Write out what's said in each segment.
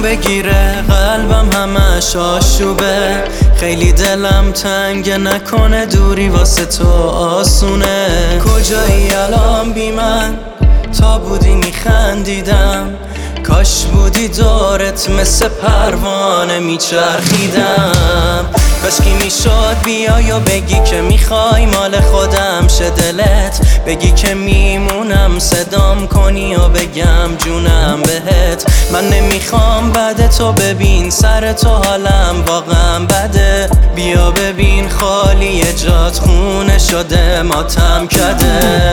بگیره، قلبم همش آشوبه. خیلی دلم تنگه، نکنه دوری واسه تو آسونه. کجایی الان بی من؟ تا بودی میخندیدم، کاش بودی دورت مثل پروانه میچرخیدم. کاش کی میشد بیای و بگی که میخوای مال خودم شه دلت، بگی که میمونم صدام کنی و بگم جونم بهت. من نمیخوام بعد تو ببین سر تو حالم واقعا بده. بیا ببین خالی جات خونه شده ماتم کده.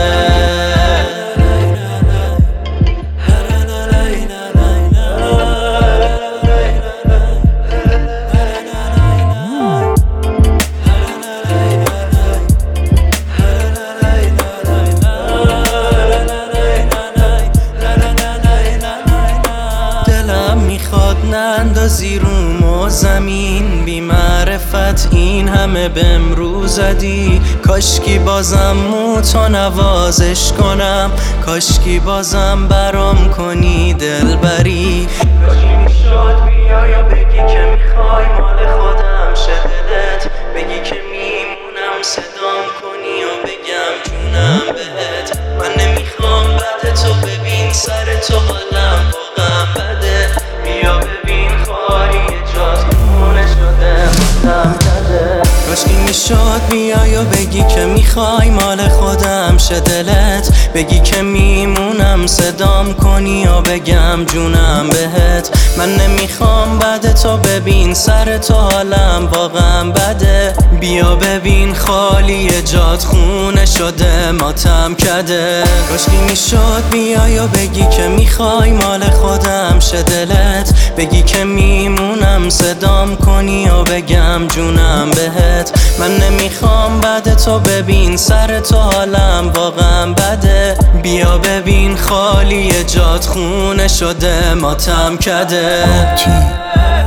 نندازی روم و زمین، بی معرفت این همه بهم رو زدی. کاشکی بازم موتو نوازش کنم، کاشکی بازم برام کنی دلبری. کاشکی میشد بیای و بگی که میخوای مال خودم شه دلت، بگی که میمونم صدام کنی و بگم جونم بهت. من نمیخوام بعد تو ببین سر تو حالم واقعا بده. بیا ببین خالی جات خونه شده ماتم کده. کاشکی میشد بیای و بگی که میخوای مال خودم شه دلت، بگی که میمونم صدام کنی و بگم جونم بهت. من نمیخوام بعد تو ببین سر تو حالم واقعا بده. بیا ببین خالی جات خونه شده ماتم کده. کاشکی میشد بیای و بگی که میخوای مال خودم شه دلت، بگی که میمونم صدام کنی و بگم جونم بهت. من نمیخوام بعد تو ببین سر تو حالم واقعا بده. بیا ببین خالی جات خونه شده ماتم کده.